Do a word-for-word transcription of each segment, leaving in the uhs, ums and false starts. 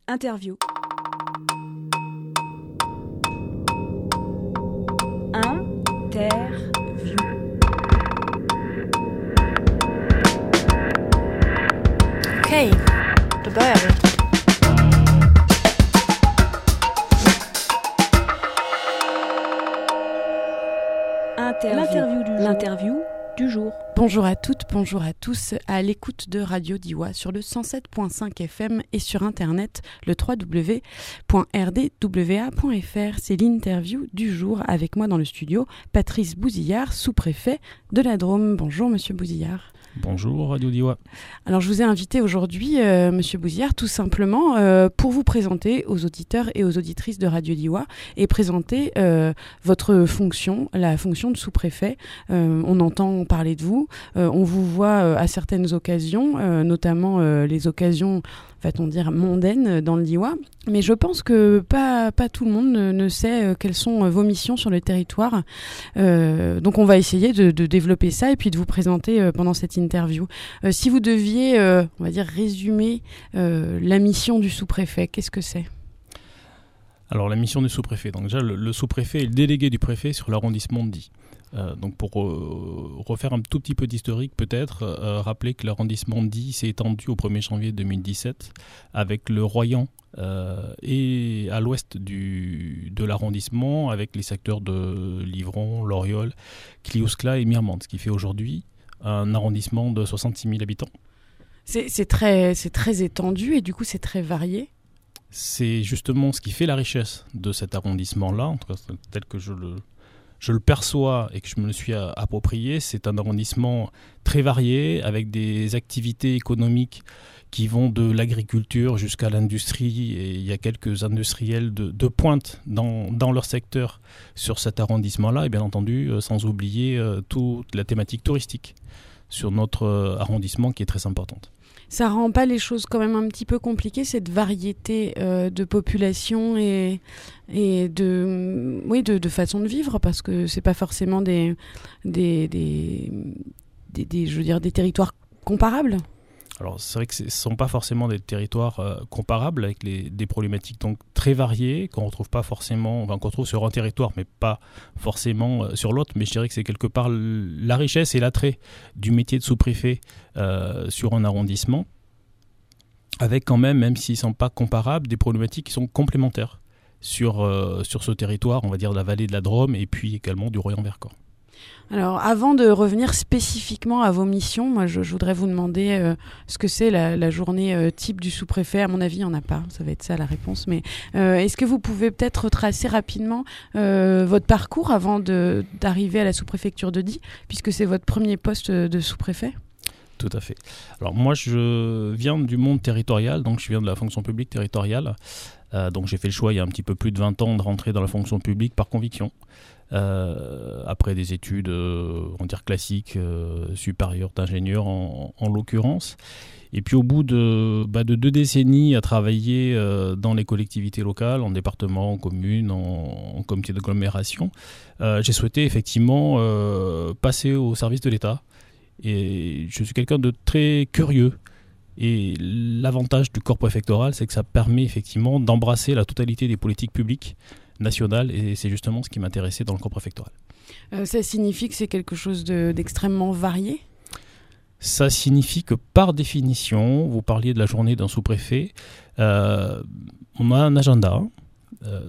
Interview. Interview. Okej, då börjar vi. Interview. L'interview du jour. L'interview du jour. Bonjour à toutes, bonjour à tous, à l'écoute de Radio Diois sur le cent sept virgule cinq F M et sur internet le w w w point r d w a point f r. C'est l'interview du jour avec moi dans le studio, Patrice Bouzillard, sous-préfet de la Drôme. Bonjour Monsieur Bouzillard. Bonjour Radio Diois. Alors je vous ai invité aujourd'hui, euh, Monsieur Bouzillard, tout simplement euh, pour vous présenter aux auditeurs et aux auditrices de Radio Diois et présenter euh, votre fonction, la fonction de sous-préfet. Euh, on entend parler de vous, euh, on vous voit euh, à certaines occasions, euh, notamment euh, les occasions, va-t-on dire, mondaines dans le Diois. Mais je pense que pas, pas tout le monde ne, ne sait euh, quelles sont euh, vos missions sur le territoire. Euh, donc on va essayer de, de développer ça et puis de vous présenter euh, pendant cette interview. Euh, si vous deviez, euh, on va dire, résumer euh, la mission du sous-préfet, qu'est-ce que c'est ? Alors la mission du sous-préfet, donc déjà le, le sous-préfet est le délégué du préfet sur l'arrondissement de Die. Euh, donc pour euh, refaire un tout petit peu d'historique peut-être, euh, rappeler que l'arrondissement de Die s'est étendu au premier janvier deux mille dix-sept avec le Royan euh, et à l'ouest du, de l'arrondissement avec les secteurs de Livron, Loriol, Cliouscla et Mirmande, ce qui fait aujourd'hui un arrondissement de soixante-six mille habitants. C'est, c'est, très, c'est très étendu et du coup c'est très varié. C'est justement ce qui fait la richesse de cet arrondissement-là, en tout cas tel que je le, je le perçois et que je me le suis approprié. C'est un arrondissement très varié avec des activités économiques qui vont de l'agriculture jusqu'à l'industrie, et il y a quelques industriels de, de pointe dans, dans leur secteur sur cet arrondissement-là, et bien entendu euh, sans oublier euh, toute la thématique touristique sur notre euh, arrondissement qui est très importante. Ça rend pas les choses quand même un petit peu compliquées, cette variété euh, de population et, et de, oui, de, de façon de vivre, parce que c'est pas forcément des, des, des, des, des, je veux dire, des territoires comparables. Alors c'est vrai que ce ne sont pas forcément des territoires euh, comparables avec les, des problématiques donc très variées qu'on retrouve pas forcément, enfin, qu'on retrouve sur un territoire mais pas forcément euh, sur l'autre. Mais je dirais que c'est quelque part l- la richesse et l'attrait du métier de sous-préfet euh, sur un arrondissement, avec quand même, même s'ils ne sont pas comparables, des problématiques qui sont complémentaires sur, euh, sur ce territoire, on va dire de la vallée de la Drôme et puis également du Royan-Vercors. Alors, avant de revenir spécifiquement à vos missions, moi, je, je voudrais vous demander euh, ce que c'est la, la journée euh, type du sous-préfet. À mon avis, il n'y en a pas. Ça va être ça la réponse. Mais euh, est-ce que vous pouvez peut-être retracer rapidement euh, votre parcours avant de, d'arriver à la sous-préfecture de Die, puisque c'est votre premier poste de sous-préfet ? Tout à fait. Alors moi, je viens du monde territorial, donc je viens de la fonction publique territoriale. Euh, donc j'ai fait le choix il y a un petit peu plus de vingt ans de rentrer dans la fonction publique par conviction. Euh, après des études, euh, on va dire classiques, euh, supérieures d'ingénieur en, en l'occurrence. Et puis au bout de, bah, de deux décennies à travailler euh, dans les collectivités locales, en département, en commune, en, en comité d'agglomération, euh, j'ai souhaité effectivement euh, passer au service de l'État. Et je suis quelqu'un de très curieux. Et l'avantage du corps préfectoral, c'est que ça permet effectivement d'embrasser la totalité des politiques publiques nationales. Et c'est justement ce qui m'intéressait dans le corps préfectoral. Euh, ça signifie que c'est quelque chose de, d'extrêmement varié ? Ça signifie que par définition, vous parliez de la journée d'un sous-préfet, euh, on a un agenda. Euh,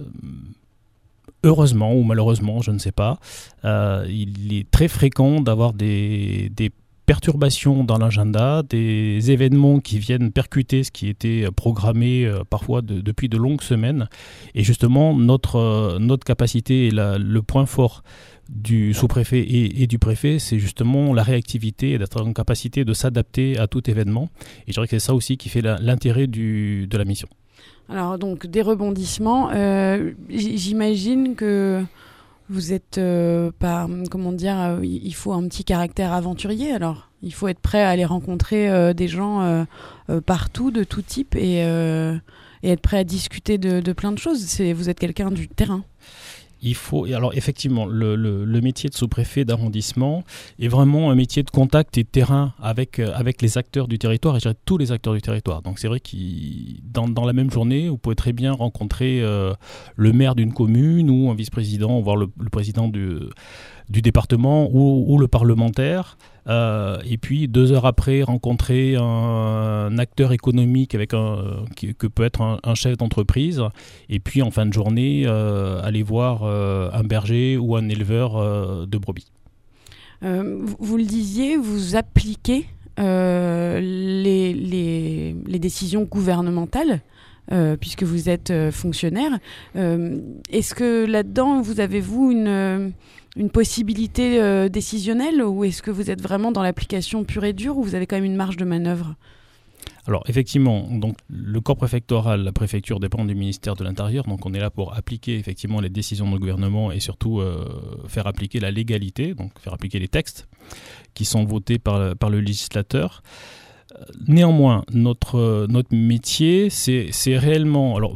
heureusement ou malheureusement, je ne sais pas, euh, il est très fréquent d'avoir des, des perturbations dans l'agenda, des événements qui viennent percuter ce qui était programmé euh, parfois de, depuis de longues semaines. Et justement, notre, euh, notre capacité et la, le point fort du sous-préfet et, et du préfet, c'est justement la réactivité et d'être en capacité de s'adapter à tout événement. Et je dirais que c'est ça aussi qui fait la, l'intérêt du, de la mission. Alors donc des rebondissements, euh, j'imagine que vous êtes euh, pas, comment dire, euh, il faut un petit caractère aventurier. Alors il faut être prêt à aller rencontrer euh, des gens euh, euh, partout, de tout type, et, euh, et être prêt à discuter de, de plein de choses. C'est, vous êtes quelqu'un du terrain. il faut, alors effectivement, le, le, le métier de sous-préfet d'arrondissement est vraiment un métier de contact et de terrain avec, euh, avec les acteurs du territoire, et je dirais tous les acteurs du territoire. Donc c'est vrai que dans, dans la même journée, vous pouvez très bien rencontrer euh, le maire d'une commune ou un vice-président, voire le, le président du, du département ou, ou le parlementaire. Euh, et puis deux heures après, rencontrer un, un acteur économique avec un, qui, que peut être un, un chef d'entreprise. Et puis en fin de journée, euh, aller voir euh, un berger ou un éleveur euh, de brebis. Euh, vous, vous le disiez, vous appliquez euh, les, les, les décisions gouvernementales. Euh, puisque vous êtes euh, fonctionnaire. Euh, est-ce que là-dedans, vous avez, vous, une, une possibilité euh, décisionnelle, ou est-ce que vous êtes vraiment dans l'application pure et dure, ou vous avez quand même une marge de manœuvre ? Alors effectivement, donc, le corps préfectoral, la préfecture dépend du ministère de l'Intérieur, donc on est là pour appliquer effectivement les décisions du gouvernement et surtout euh, faire appliquer la légalité, donc faire appliquer les textes qui sont votés par, par le législateur. Néanmoins, notre, notre métier, c'est, c'est réellement alors,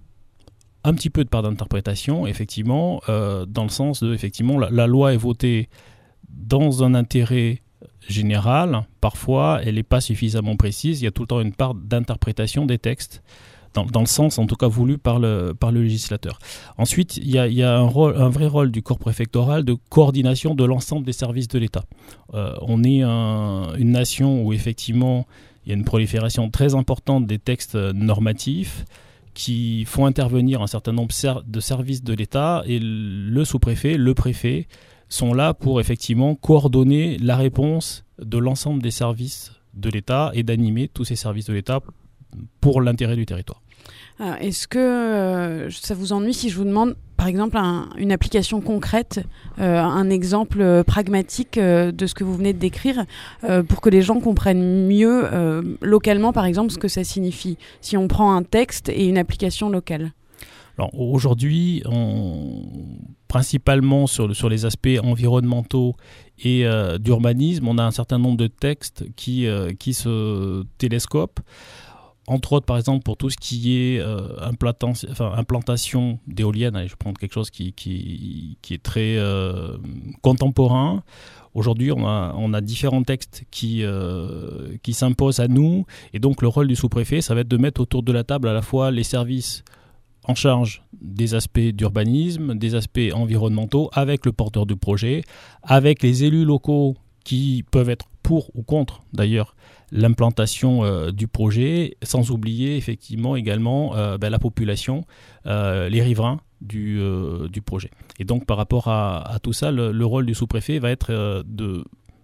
un petit peu de part d'interprétation, effectivement, euh, dans le sens de, effectivement, la, la loi est votée dans un intérêt général. Parfois, elle n'est pas suffisamment précise. Il y a tout le temps une part d'interprétation des textes, dans, dans le sens, en tout cas, voulu par le, par le législateur. Ensuite, il y a, il y a un, rôle, un vrai rôle du corps préfectoral de coordination de l'ensemble des services de l'État. Euh, on est un, une nation où, effectivement, il y a une prolifération très importante des textes normatifs qui font intervenir un certain nombre de services de l'État, et le sous-préfet, le préfet, sont là pour, effectivement, coordonner la réponse de l'ensemble des services de l'État et d'animer tous ces services de l'État pour l'intérêt du territoire. Alors, est-ce que euh, ça vous ennuie si je vous demande, par exemple, un, une application concrète, euh, un exemple euh, pragmatique euh, de ce que vous venez de décrire, euh, pour que les gens comprennent mieux, euh, localement, par exemple, ce que ça signifie, si on prend un texte et une application locale ? Alors, aujourd'hui, on, principalement sur, sur les aspects environnementaux et euh, d'urbanisme, on a un certain nombre de textes qui, euh, qui se télescopent. Entre autres, par exemple, pour tout ce qui est euh, implantation, enfin, implantation d'éoliennes, allez, je vais prendre quelque chose qui, qui, qui est très euh, contemporain. Aujourd'hui, on a, on a différents textes qui, euh, qui s'imposent à nous. Et donc, le rôle du sous-préfet, ça va être de mettre autour de la table à la fois les services en charge des aspects d'urbanisme, des aspects environnementaux, avec le porteur du projet, avec les élus locaux qui peuvent être pour ou contre, d'ailleurs, l'implantation euh, du projet, sans oublier effectivement également euh, ben, la population, euh, les riverains du, euh, du projet. Et donc par rapport à, à tout ça, le, le rôle du sous-préfet va être euh, de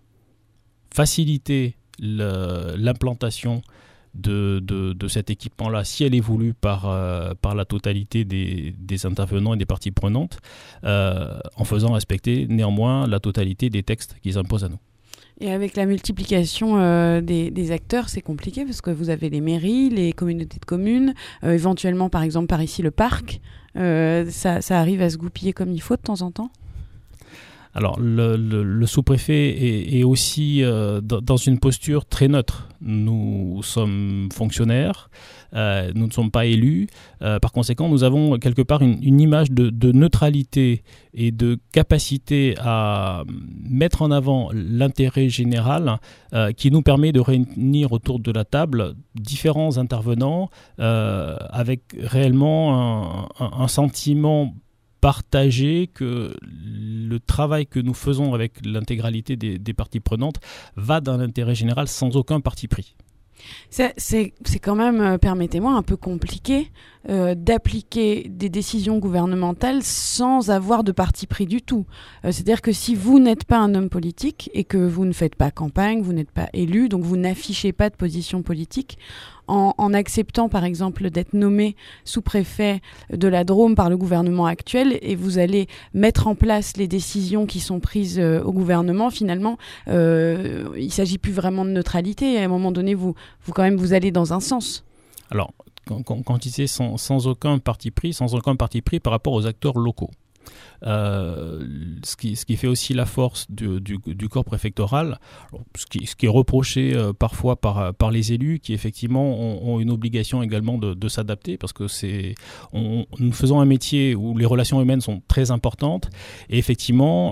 faciliter le, l'implantation de, de, de cet équipement-là, si elle est voulue par, euh, par la totalité des, des intervenants et des parties prenantes, euh, en faisant respecter néanmoins la totalité des textes qui s'imposent à nous. Et avec la multiplication euh, des, des acteurs, c'est compliqué parce que vous avez les mairies, les communautés de communes, euh, éventuellement par exemple par ici le parc. Euh, ça, ça arrive à se goupiller comme il faut de temps en temps ? Alors le, le, le sous-préfet est, est aussi euh, dans, dans une posture très neutre. Nous sommes fonctionnaires, euh, nous ne sommes pas élus. Euh, par conséquent, nous avons quelque part une, une image de, de neutralité et de capacité à mettre en avant l'intérêt général euh, qui nous permet de réunir autour de la table différents intervenants euh, avec réellement un, un, un sentiment partagé que le travail que nous faisons avec l'intégralité des, des parties prenantes va dans l'intérêt général sans aucun parti pris. C'est, c'est, c'est quand même, euh, permettez-moi, un peu compliqué euh, d'appliquer des décisions gouvernementales sans avoir de parti pris du tout. Euh, c'est-à-dire que si vous n'êtes pas un homme politique et que vous ne faites pas campagne, vous n'êtes pas élu, donc vous n'affichez pas de position politique, en, en acceptant par exemple d'être nommé sous-préfet de la Drôme par le gouvernement actuel, et vous allez mettre en place les décisions qui sont prises euh, au gouvernement, finalement, euh, il ne s'agit plus vraiment de neutralité. À un moment donné, vous, vous quand même, vous allez dans un sens. Alors, quand, quand, quand il disait sans, sans aucun parti pris, sans aucun parti pris par rapport aux acteurs locaux. Euh, ce, qui, ce qui fait aussi la force du, du, du corps préfectoral, alors, ce, qui, ce qui est reproché euh, parfois par, par les élus, qui effectivement ont, ont une obligation également de, de s'adapter, parce que c'est, on, nous faisons un métier où les relations humaines sont très importantes, et effectivement,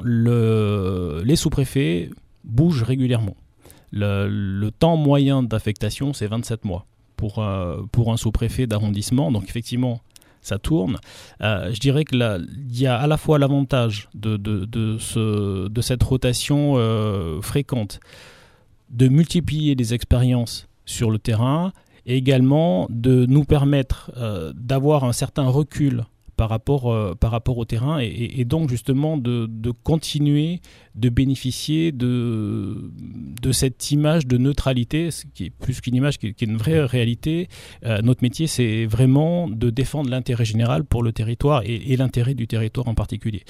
le, les sous-préfets bougent régulièrement. Le, le temps moyen d'affectation, c'est vingt-sept mois pour, euh, pour un sous-préfet d'arrondissement, donc effectivement, ça tourne. Euh, je dirais qu'il y a à la fois l'avantage de, de, de, ce, de cette rotation euh, fréquente, de multiplier les expériences sur le terrain, et également de nous permettre euh, d'avoir un certain recul par rapport, euh, par rapport au terrain, et, et donc justement de, de continuer de bénéficier de, de cette image de neutralité, ce qui est plus qu'une image, qui est, qui est une vraie réalité. Euh, notre métier, c'est vraiment de défendre l'intérêt général pour le territoire, et, et l'intérêt du territoire en particulier.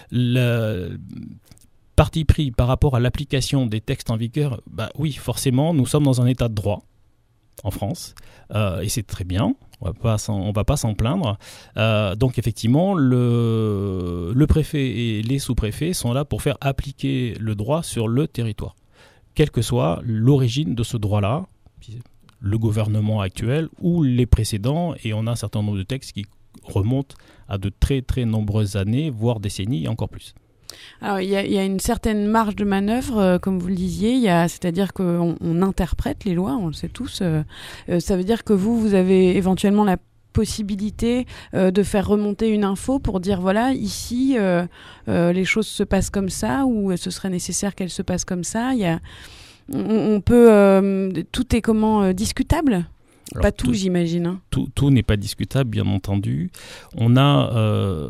Le parti pris par rapport à l'application des textes en vigueur, bah oui, forcément, nous sommes dans un état de droit en France, euh, et c'est très bien, on ne va pas s'en plaindre. Euh, donc effectivement, le, le préfet et les sous-préfets sont là pour faire appliquer le droit sur le territoire, quelle que soit l'origine de ce droit-là, le gouvernement actuel ou les précédents, et on a un certain nombre de textes qui remontent à de très très nombreuses années, voire décennies et encore plus. Alors, il y, y a une certaine marge de manœuvre, euh, comme vous le disiez, y a, c'est-à-dire qu'on on interprète les lois, on le sait tous. Euh, euh, ça veut dire que vous, vous avez éventuellement la possibilité euh, de faire remonter une info pour dire, voilà, ici, euh, euh, les choses se passent comme ça, ou ce serait nécessaire qu'elles se passent comme ça. Y a, on, on peut... Euh, tout est comment euh, discutable ? Alors, pas tout, tout j'imagine. Hein. Tout, tout n'est pas discutable, bien entendu. On a... Euh,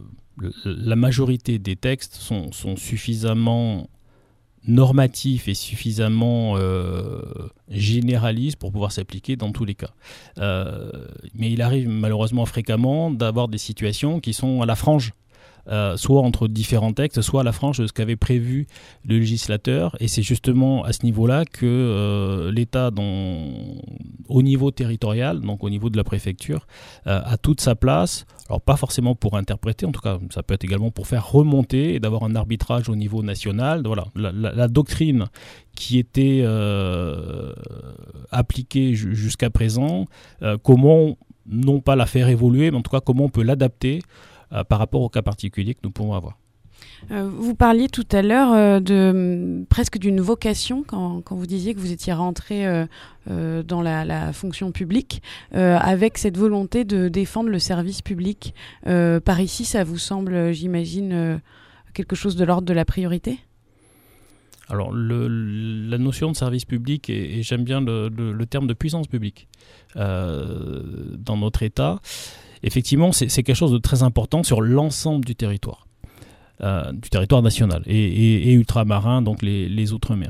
la majorité des textes sont, sont suffisamment normatifs et suffisamment euh, généralistes pour pouvoir s'appliquer dans tous les cas. Euh, mais il arrive malheureusement fréquemment d'avoir des situations qui sont à la frange, euh, soit entre différents textes, soit à la frange de ce qu'avait prévu le législateur. Et c'est justement à ce niveau-là que euh, l'État, dans, au niveau territorial, donc au niveau de la préfecture, euh, a toute sa place. Alors pas forcément pour interpréter, en tout cas ça peut être également pour faire remonter et d'avoir un arbitrage au niveau national. Voilà, la, la, la doctrine qui était euh, appliquée j- jusqu'à présent, euh, comment non pas la faire évoluer, mais en tout cas comment on peut l'adapter euh, par rapport au cas particulier que nous pouvons avoir. Euh, vous parliez tout à l'heure euh, de presque d'une vocation quand, quand vous disiez que vous étiez rentré euh, euh, dans la, la fonction publique euh, avec cette volonté de défendre le service public. Euh, par ici, ça vous semble, j'imagine, euh, quelque chose de l'ordre de la priorité ? Alors, le, la notion de service public, et, et j'aime bien le, le, le terme de puissance publique euh, dans notre État, effectivement, c'est, c'est quelque chose de très important sur l'ensemble du territoire. Euh, du territoire national et, et, et ultramarin, donc les, les outre-mer.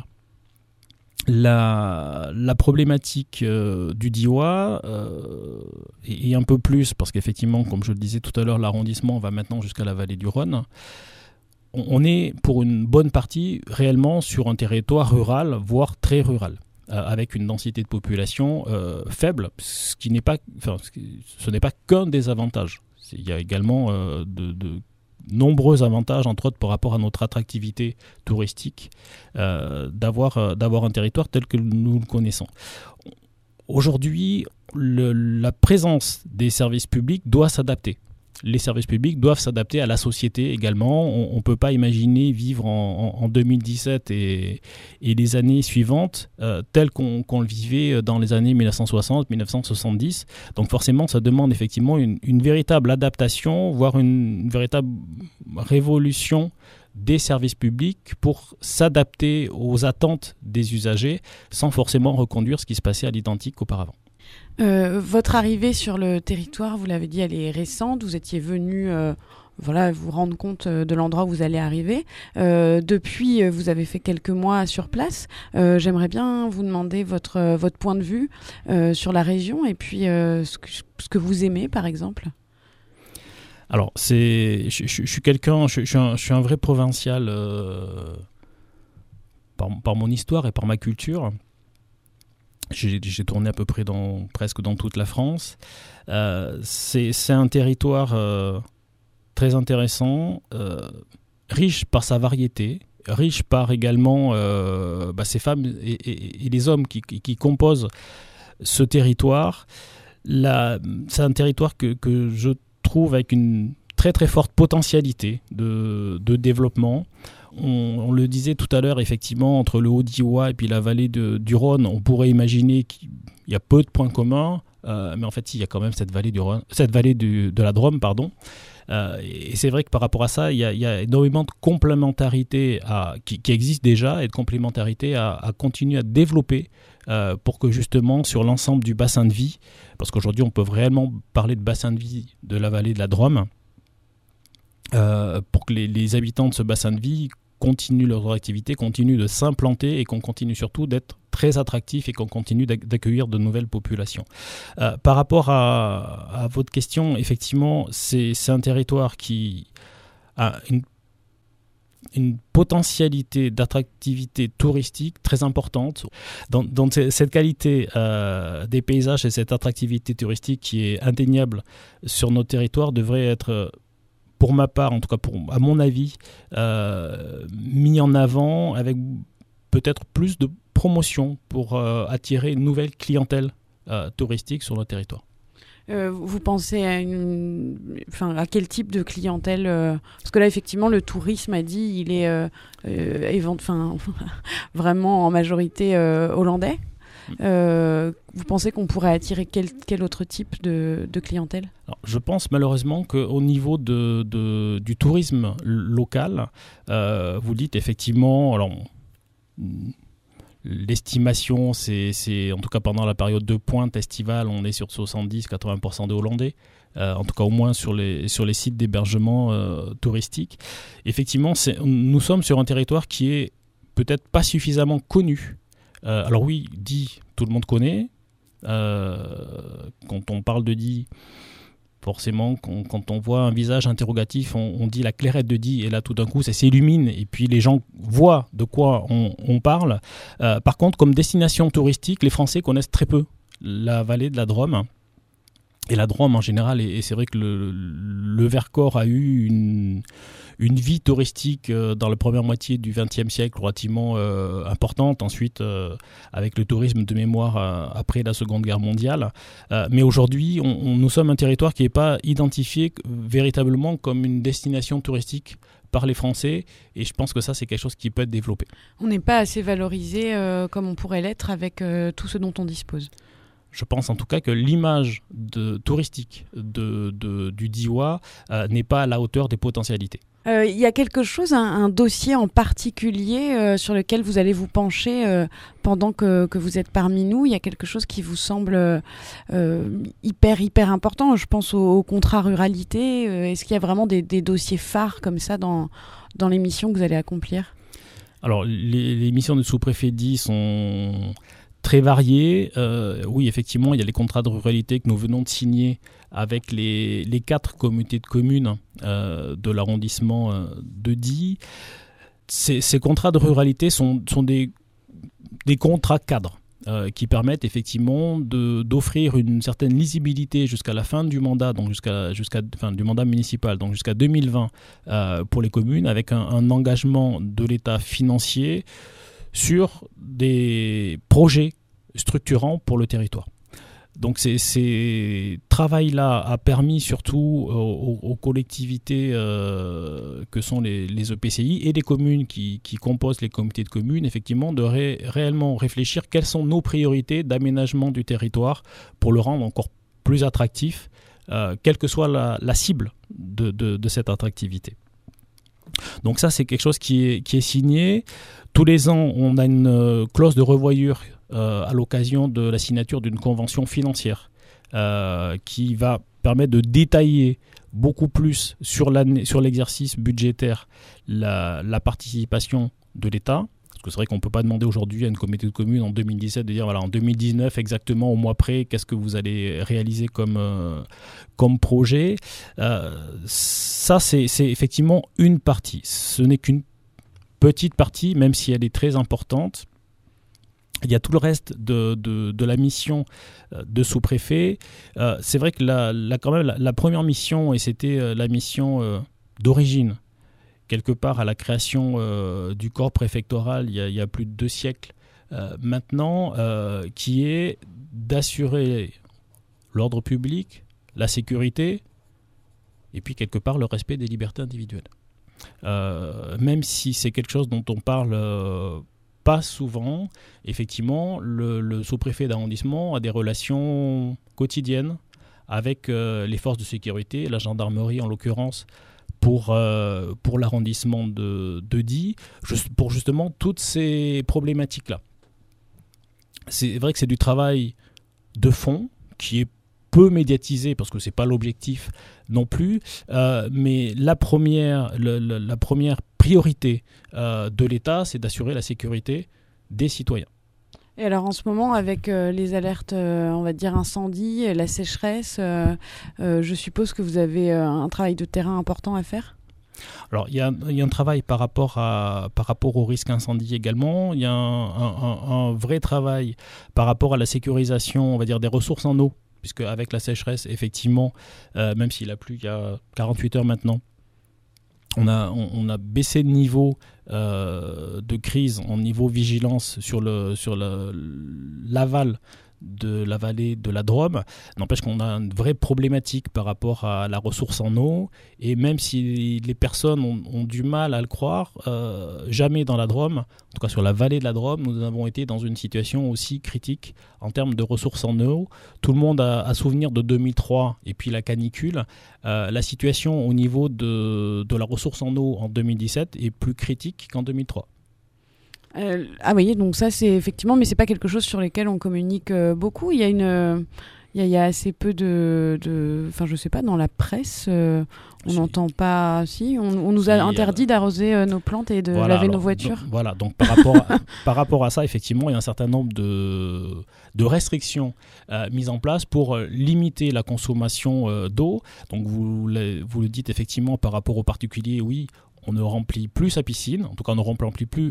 La, la problématique euh, du D I W A, euh, et, et un peu plus, parce qu'effectivement, comme je le disais tout à l'heure, l'arrondissement va maintenant jusqu'à la vallée du Rhône. On, on est, pour une bonne partie, réellement sur un territoire rural, voire très rural, euh, avec une densité de population euh, faible, ce qui n'est pas, enfin, ce n'est pas qu'un des avantages. Il y a également euh, de, de nombreux avantages, entre autres par rapport à notre attractivité touristique, euh, d'avoir, euh, d'avoir un territoire tel que nous le connaissons. Aujourd'hui, le, la présence des services publics doit s'adapter. Les services publics doivent s'adapter à la société également. On ne peut pas imaginer vivre en, en, en deux mille dix-sept et, et les années suivantes euh, telles qu'on, qu'on le vivait dans les années mille neuf cent soixante, mille neuf cent soixante-dix. Donc forcément, ça demande effectivement une, une véritable adaptation, voire une, une véritable révolution des services publics pour s'adapter aux attentes des usagers sans forcément reconduire ce qui se passait à l'identique auparavant. Euh, votre arrivée sur le territoire, vous l'avez dit, elle est récente. Vous étiez venu euh, voilà, vous rendre compte de l'endroit où vous allez arriver. Euh, depuis, vous avez fait quelques mois sur place. Euh, j'aimerais bien vous demander votre, votre point de vue euh, sur la région et puis euh, ce, que, ce que vous aimez, par exemple. Alors, c'est, je, je, je suis quelqu'un, je, je, suis un, je suis un vrai provincial euh, par, par mon histoire et par ma culture. J'ai, j'ai tourné à peu près dans, presque dans toute la France. Euh, c'est, c'est un territoire euh, très intéressant, euh, riche par sa variété, riche par également euh, bah, ces femmes et, et, et les hommes qui, qui, qui composent ce territoire. La, c'est un territoire que, que je trouve avec une très très forte potentialité de, de développement. On, on le disait tout à l'heure, effectivement, entre le Haut-Diois et puis la vallée de, du Rhône, on pourrait imaginer qu'il y a peu de points communs, euh, mais en fait, il y a quand même cette vallée, du Rhône, cette vallée du, de la Drôme, pardon. Euh, et c'est vrai que par rapport à ça, il y a, il y a énormément de complémentarité à, qui, qui existe déjà et de complémentarité à, à continuer à développer euh, pour que justement sur l'ensemble du bassin de vie, parce qu'aujourd'hui on peut réellement parler de bassin de vie de la vallée de la Drôme, euh, pour que les, les habitants de ce bassin de vie continuent leur activité, continuent de s'implanter et qu'on continue surtout d'être très attractif et qu'on continue d'accueillir de nouvelles populations. Euh, par rapport à, à votre question, effectivement, c'est, c'est un territoire qui a une, une potentialité d'attractivité touristique très importante. Dans, dans cette qualité euh, des paysages et cette attractivité touristique qui est indéniable sur notre territoire devrait être, pour ma part, en tout cas pour, à mon avis, euh, mis en avant avec peut-être plus de promotion pour euh, attirer une nouvelle clientèle euh, touristique sur notre territoire. Euh, vous pensez à, une, enfin, à quel type de clientèle euh, parce que là, effectivement, le tourisme a dit il est euh, euh, évent- enfin, vraiment en majorité euh, hollandais. Euh, vous pensez qu'on pourrait attirer quel, quel autre type de, de clientèle ? Alors, je pense malheureusement qu'au niveau de, de, du tourisme local, euh, vous dites effectivement... Alors, l'estimation, c'est, c'est en tout cas pendant la période de pointe estivale, on est sur soixante-dix à quatre-vingts pour cent de Hollandais, euh, en tout cas au moins sur les, sur les sites d'hébergement euh, touristique. Effectivement, c'est, nous sommes sur un territoire qui est peut-être pas suffisamment connu. Euh, alors oui, Die, tout le monde connaît. Euh, quand on parle de Die, forcément, quand, quand on voit un visage interrogatif, on, on dit la clairette de Die, et là tout d'un coup ça s'illumine, et puis les gens voient de quoi on, on parle. Euh, par contre, comme destination touristique, les Français connaissent très peu la vallée de la Drôme. Et la Drôme en général, et, et c'est vrai que le, le Vercors a eu une, une vie touristique euh, dans la première moitié du vingtième siècle relativement euh, importante, ensuite euh, avec le tourisme de mémoire euh, après la Seconde Guerre mondiale. Euh, mais aujourd'hui, on, on, nous sommes un territoire qui n'est pas identifié véritablement comme une destination touristique par les Français, et je pense que ça, c'est quelque chose qui peut être développé. On n'est pas assez valorisé euh, comme on pourrait l'être avec euh, tout ce dont on dispose. Je pense en tout cas que l'image de, touristique de, de, du Diois euh, n'est pas à la hauteur des potentialités. Il euh, y a quelque chose, un, un dossier en particulier euh, sur lequel vous allez vous pencher euh, pendant que, que vous êtes parmi nous. Il y a quelque chose qui vous semble euh, hyper, hyper important. Je pense au, au contrat ruralité. Euh, est-ce qu'il y a vraiment des, des dossiers phares comme ça dans, dans les missions que vous allez accomplir ? Alors, les, les missions de sous-préfet Die sont très variées. Euh, oui, effectivement, il y a les contrats de ruralité que nous venons de signer avec les, les quatre communautés de communes euh, de l'arrondissement euh, de Die. Ces, ces contrats de ruralité sont, sont des, des contrats cadres euh, qui permettent effectivement de, d'offrir une certaine lisibilité jusqu'à la fin du mandat, donc jusqu'à, jusqu'à enfin, du mandat municipal, donc jusqu'à deux mille vingt euh, pour les communes, avec un, un engagement de l'État financier sur des projets structurants pour le territoire. Donc ces, ces travails-là a permis surtout aux, aux collectivités euh, que sont les, les E P C I et les communes qui, qui composent les comités de communes, effectivement, de ré, réellement réfléchir quelles sont nos priorités d'aménagement du territoire pour le rendre encore plus attractif, euh, quelle que soit la, la cible de, de, de cette attractivité. Donc ça, c'est quelque chose qui est, qui est signé. Tous les ans, on a une euh, clause de revoyure euh, à l'occasion de la signature d'une convention financière euh, qui va permettre de détailler beaucoup plus sur, l'année, sur l'exercice budgétaire la, la participation de l'État. Parce que c'est vrai qu'on ne peut pas demander aujourd'hui à une communauté de communes en deux mille dix-sept de dire voilà, en deux mille dix-neuf, exactement au mois près, qu'est-ce que vous allez réaliser comme, euh, comme projet. Euh, ça, c'est, c'est effectivement une partie. Ce n'est qu'une petite partie, même si elle est très importante. Il y a tout le reste de, de, de la mission de sous-préfet. Euh, c'est vrai que la, la, quand même, la, la première mission, et c'était euh, la mission euh, d'origine, quelque part à la création euh, du corps préfectoral il y a, il y a plus de deux siècles euh, maintenant, euh, qui est d'assurer l'ordre public, la sécurité, et puis quelque part le respect des libertés individuelles. Euh, même si c'est quelque chose dont on parle... Euh, pas souvent, effectivement, le, le sous-préfet d'arrondissement a des relations quotidiennes avec euh, les forces de sécurité, la gendarmerie en l'occurrence, pour, euh, pour l'arrondissement de, de Die, juste, pour justement toutes ces problématiques-là. C'est vrai que c'est du travail de fond qui est peu médiatisé parce que c'est pas l'objectif non plus, euh, mais la première, le, le, la première priorité euh, de l'État, c'est d'assurer la sécurité des citoyens. Et alors en ce moment, avec euh, les alertes, euh, on va dire incendie, la sécheresse, euh, euh, je suppose que vous avez euh, un travail de terrain important à faire ? Alors, il y a, y a un travail par rapport, à, par rapport au risque incendie également. Il y a un, un, un vrai travail par rapport à la sécurisation, on va dire, des ressources en eau, puisque avec la sécheresse, effectivement, euh, même s'il a plu il y a quarante-huit heures maintenant, on a, on, on a baissé le niveau euh, de crise en niveau vigilance sur, le, sur le, l'aval de la vallée de la Drôme. N'empêche qu'on a une vraie problématique par rapport à la ressource en eau, et même si les personnes ont, ont du mal à le croire, euh, jamais dans la Drôme, en tout cas sur la vallée de la Drôme, nous avons été dans une situation aussi critique en termes de ressources en eau. Tout le monde a, a souvenir de deux mille trois et puis la canicule. Euh, la situation au niveau de, de la ressource en eau en deux mille dix-sept est plus critique qu'en deux mille trois. Euh, ah oui, donc ça c'est effectivement, mais c'est pas quelque chose sur lequel on communique euh, beaucoup. Il y a une, euh, il y a, il y a assez peu de, de, enfin je sais pas, dans la presse, euh, on n'entend si. pas. Si, on, on nous a si, interdit euh, d'arroser euh, nos plantes et de voilà, laver alors, nos voitures. Donc, voilà, donc par rapport, à, par rapport à ça, effectivement, il y a un certain nombre de, de restrictions euh, mises en place pour euh, limiter la consommation euh, d'eau. Donc vous, vous le dites effectivement par rapport aux particuliers, oui, on ne remplit plus sa piscine, en tout cas on ne remplit plus.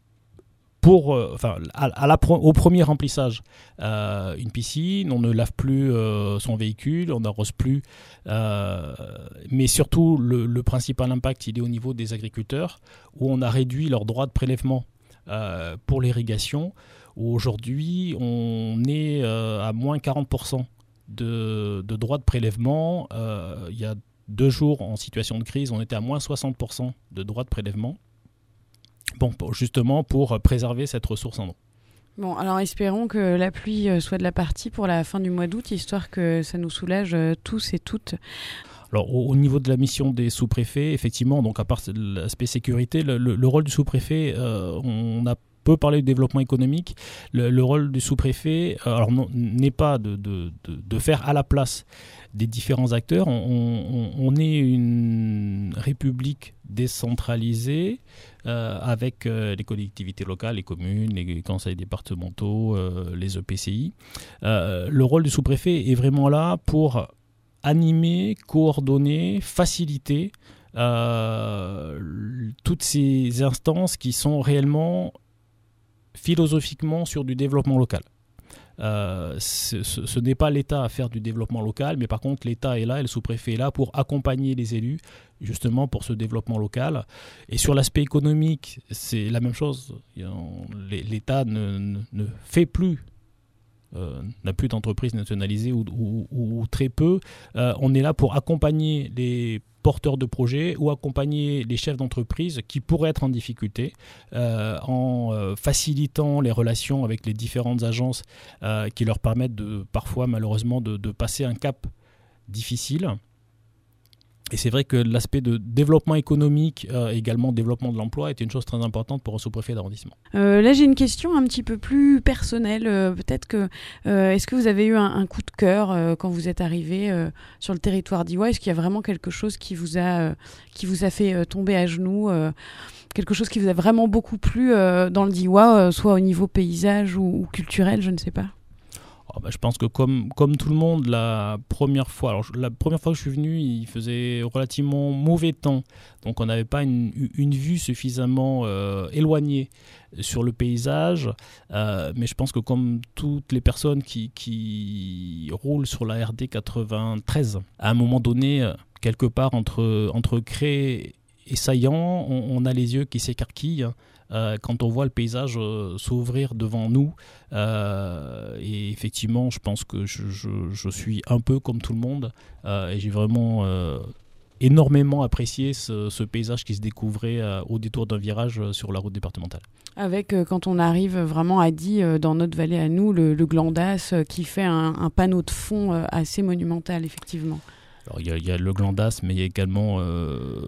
Pour, euh, enfin, à, à la pro- au premier remplissage, euh, une piscine, on ne lave plus euh, son véhicule, on n'arrose plus. Euh, mais surtout, le, le principal impact, il est au niveau des agriculteurs, où on a réduit leur droit de prélèvement euh, pour l'irrigation. Où aujourd'hui, on est euh, à moins quarante pour cent de, de droit de prélèvement. Euh, il y a deux jours, en situation de crise, on était à moins soixante pour cent de droit de prélèvement. Bon, pour, justement pour préserver cette ressource en eau. Bon, alors espérons que la pluie soit de la partie pour la fin du mois d'août, histoire que ça nous soulage tous et toutes. Alors, au, au niveau de la mission des sous-préfets, effectivement, donc à part l'aspect sécurité, le, le, le rôle du sous-préfet, euh, on a peu parlé du développement économique. Le, le rôle du sous-préfet, euh, alors non, n'est pas de, de, de, de faire à la place des différents acteurs. On, on, on est une république décentralisée euh, avec euh, les collectivités locales, les communes, les conseils départementaux, euh, les E P C I. Euh, le rôle du sous-préfet est vraiment là pour animer, coordonner, faciliter euh, toutes ces instances qui sont réellement philosophiquement sur du développement local. Euh, ce, ce, ce n'est pas l'État à faire du développement local, mais par contre l'État est là et le sous-préfet est là pour accompagner les élus justement pour ce développement local. Et sur l'aspect économique, c'est la même chose. L'État ne, ne, ne fait plus, euh, n'a plus d'entreprises nationalisées ou, ou, ou très peu. Euh, on est là pour accompagner les porteurs de projets ou accompagner les chefs d'entreprise qui pourraient être en difficulté euh, en euh, facilitant les relations avec les différentes agences euh, qui leur permettent de, parfois malheureusement de, de passer un cap difficile. Et c'est vrai que l'aspect de développement économique, euh, également développement de l'emploi, était une chose très importante pour un sous-préfet d'arrondissement. Euh, là, j'ai une question un petit peu plus personnelle. Euh, peut-être que, euh, est-ce que vous avez eu un, un coup de cœur euh, quand vous êtes arrivé euh, sur le territoire d'I W A ? Est-ce qu'il y a vraiment quelque chose qui vous a, euh, qui vous a fait euh, tomber à genoux euh, quelque chose qui vous a vraiment beaucoup plu euh, dans le d'I W A, euh, soit au niveau paysage ou, ou culturel, je ne sais pas. Alors, bah, je pense que comme, comme tout le monde, la première fois, alors, la première fois que je suis venu, il faisait relativement mauvais temps. Donc on n'avait pas une, une vue suffisamment euh, éloignée sur le paysage. Euh, mais je pense que comme toutes les personnes qui, qui roulent sur la R D quatre-vingt-treize, à un moment donné, quelque part entre, entre Cré et Saillant, on, on a les yeux qui s'écarquillent. Euh, quand on voit le paysage euh, s'ouvrir devant nous. Euh, et effectivement, je pense que je, je, je suis un peu comme tout le monde euh, et j'ai vraiment euh, énormément apprécié ce, ce paysage qui se découvrait euh, au détour d'un virage euh, sur la route départementale. Avec, euh, quand on arrive vraiment à Die, euh, dans notre vallée à nous, le, le Glandas euh, qui fait un, un panneau de fond euh, assez monumental, effectivement. Alors, il y, y a le Glandas, mais il y a également... Euh,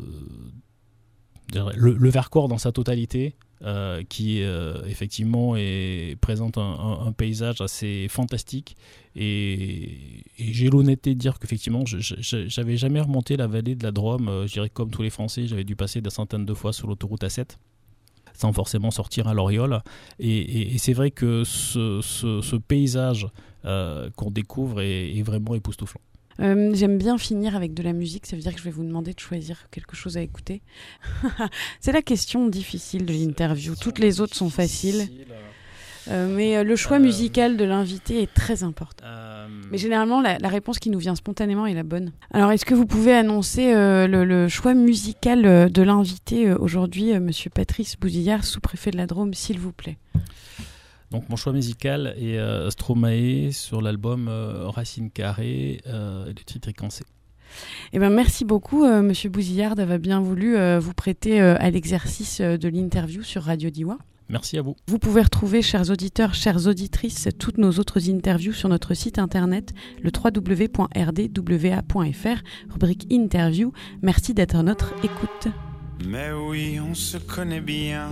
Le, le Vercors dans sa totalité, euh, qui euh, effectivement est, présente un, un, un paysage assez fantastique. Et, et j'ai l'honnêteté de dire qu'effectivement, je, je, j'avais jamais remonté la vallée de la Drôme. Euh, je dirais que comme tous les Français, j'avais dû passer des centaines de fois sur l'autoroute A sept, sans forcément sortir à l'Oriole. Et, et, et c'est vrai que ce, ce, ce paysage euh, qu'on découvre est, est vraiment époustouflant. Euh, j'aime bien finir avec de la musique, ça veut dire que je vais vous demander de choisir quelque chose à écouter. C'est la question difficile de l'interview, toutes les autres sont faciles. Euh, mais le choix euh, musical de l'invité est très important. Euh, mais généralement, la, la réponse qui nous vient spontanément est la bonne. Alors, est-ce que vous pouvez annoncer euh, le, le choix musical de l'invité euh, aujourd'hui, euh, Monsieur Patrice Bouzillard, sous-préfet de la Drôme, s'il vous plaît? Donc mon choix musical est euh, Stromae sur l'album euh, Racine Carrée, euh, le titre est Cancé. Eh ben, merci beaucoup, euh, Monsieur Bouzillard, d'avoir bien voulu euh, vous prêter euh, à l'exercice euh, de l'interview sur Radio Diois. Merci à vous. Vous pouvez retrouver, chers auditeurs, chères auditrices, toutes nos autres interviews sur notre site internet, le w w w point r d w a point f r, rubrique interview. Merci d'être à notre écoute. Mais oui, on se connaît bien.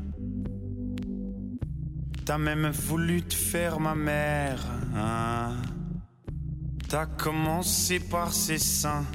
T'as même voulu te faire ma mère, hein? T'as commencé par ses seins,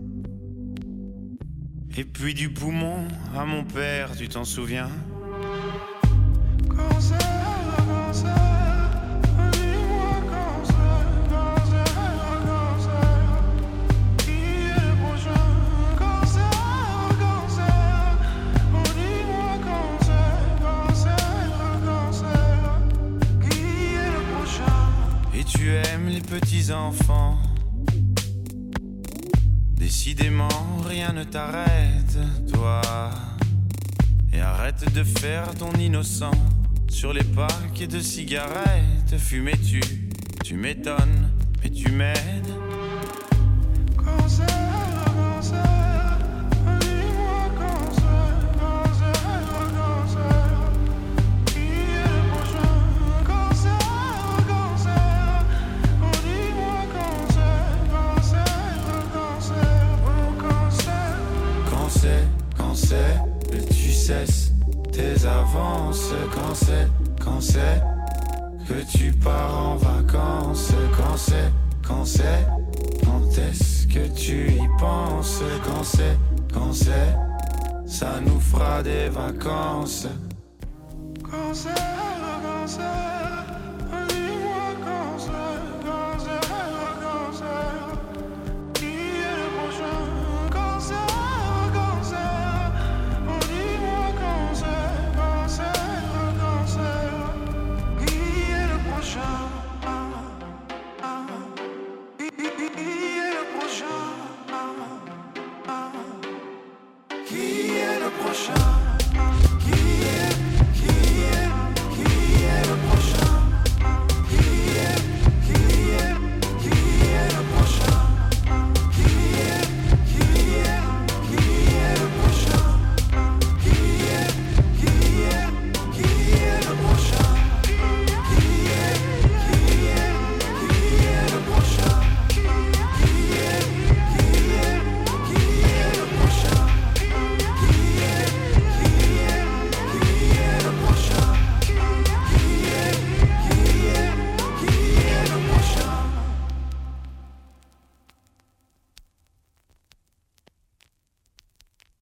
et puis du poumon à mon père, tu t'en souviens? Cancer, cancer, dis-moi cancer, cancer, cancer, qui est le prochain? Cancer, cancer, oh dis-moi cancer, cancer, cancer, qui est le prochain? Et tu aimes les petits enfants, décidément rien ne t'arrête, toi. Et arrête de faire ton innocent sur les paquets de cigarettes. Fumais-tu, tu m'étonnes, mais tu m'aides. Cancer, cancer, dis-moi cancer, cancer, cancer, qui est le prochain? Cancer, cancer, oh dis-moi cancer, cancer, cancer, oh cancer. Quand c'est, quand c'est que tu cesses tes avances, quand c'est, quand c'est que tu pars en vacances, quand c'est, quand c'est, quand est-ce que tu y penses, quand c'est, quand c'est, ça nous fera des vacances. Cancer, cancer.